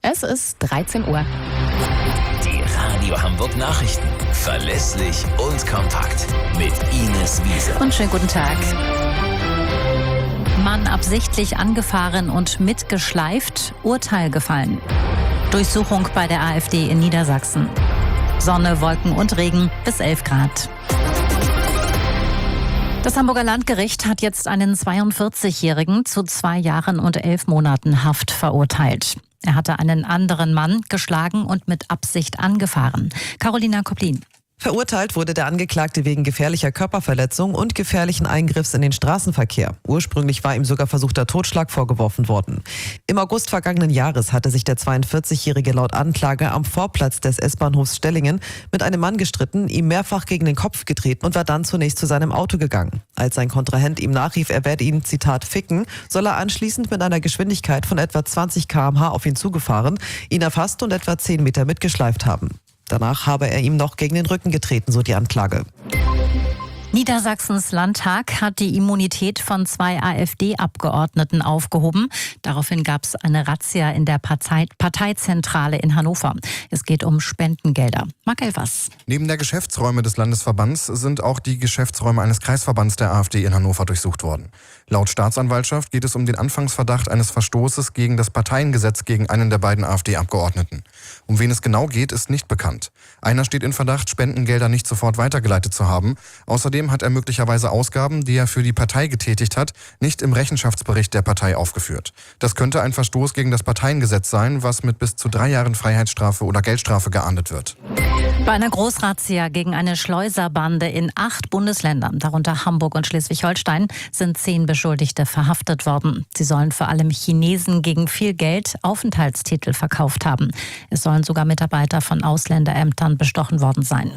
Es ist 13 Uhr. Die Radio Hamburg Nachrichten. Verlässlich und kompakt. Mit Ines Wiese. Und schönen guten Tag. Mann absichtlich angefahren und mitgeschleift, Urteil gefallen. Durchsuchung bei der AfD in Niedersachsen. Sonne, Wolken und Regen bis 11 Grad. Das Hamburger Landgericht hat jetzt einen 42-Jährigen zu 2 Jahren und 11 Monaten Haft verurteilt. Er hatte einen anderen Mann geschlagen und mit Absicht angefahren. Carolina Koplin. Verurteilt wurde der Angeklagte wegen gefährlicher Körperverletzung und gefährlichen Eingriffs in den Straßenverkehr. Ursprünglich war ihm sogar versuchter Totschlag vorgeworfen worden. Im August vergangenen Jahres hatte sich der 42-Jährige laut Anklage am Vorplatz des S-Bahnhofs Stellingen mit einem Mann gestritten, ihm mehrfach gegen den Kopf getreten und war dann zunächst zu seinem Auto gegangen. Als sein Kontrahent ihm nachrief, er werde ihn, Zitat, ficken, soll er anschließend mit einer Geschwindigkeit von etwa 20 km/h auf ihn zugefahren, ihn erfasst und etwa 10 Meter mitgeschleift haben. Danach habe er ihm noch gegen den Rücken getreten, so die Anklage. Niedersachsens Landtag hat die Immunität von 2 AfD-Abgeordneten aufgehoben. Daraufhin gab es eine Razzia in der Parteizentrale in Hannover. Es geht um Spendengelder. Marc Elvers. Neben der Geschäftsräume des Landesverbands sind auch die Geschäftsräume eines Kreisverbands der AfD in Hannover durchsucht worden. Laut Staatsanwaltschaft geht es um den Anfangsverdacht eines Verstoßes gegen das Parteiengesetz gegen einen der beiden AfD-Abgeordneten. Um wen es genau geht, ist nicht bekannt. Einer steht in Verdacht, Spendengelder nicht sofort weitergeleitet zu haben. Außerdem hat er möglicherweise Ausgaben, die er für die Partei getätigt hat, nicht im Rechenschaftsbericht der Partei aufgeführt. Das könnte ein Verstoß gegen das Parteiengesetz sein, was mit bis zu 3 Jahren Freiheitsstrafe oder Geldstrafe geahndet wird. Bei einer Großrazzia gegen eine Schleuserbande in 8 Bundesländern, darunter Hamburg und Schleswig-Holstein, sind 10 Beschuldigte verhaftet worden. Sie sollen vor allem Chinesen gegen viel Geld Aufenthaltstitel verkauft haben. Es sollen sogar Mitarbeiter von Ausländerämtern bestochen worden sein.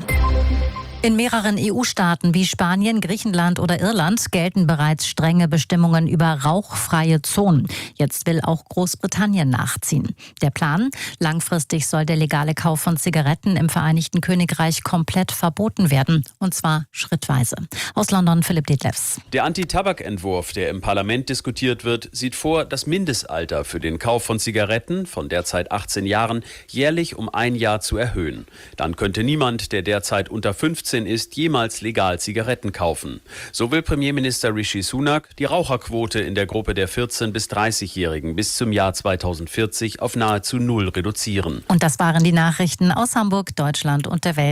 In mehreren EU-Staaten wie Spanien, Griechenland oder Irland gelten bereits strenge Bestimmungen über rauchfreie Zonen. Jetzt will auch Großbritannien nachziehen. Der Plan? Langfristig soll der legale Kauf von Zigaretten im Vereinigten Königreich komplett verboten werden. Und zwar schrittweise. Aus London Philipp Detlefs. Der Anti-Tabak-Entwurf, der im Parlament diskutiert wird, sieht vor, das Mindestalter für den Kauf von Zigaretten von derzeit 18 Jahren jährlich um 1 Jahr zu erhöhen. Dann könnte niemand, der derzeit unter 15 ist, jemals legal Zigaretten kaufen. So will Premierminister Rishi Sunak die Raucherquote in der Gruppe der 14- bis 30-Jährigen bis zum Jahr 2040 auf nahezu 0 reduzieren. Und das waren die Nachrichten aus Hamburg, Deutschland und der Welt.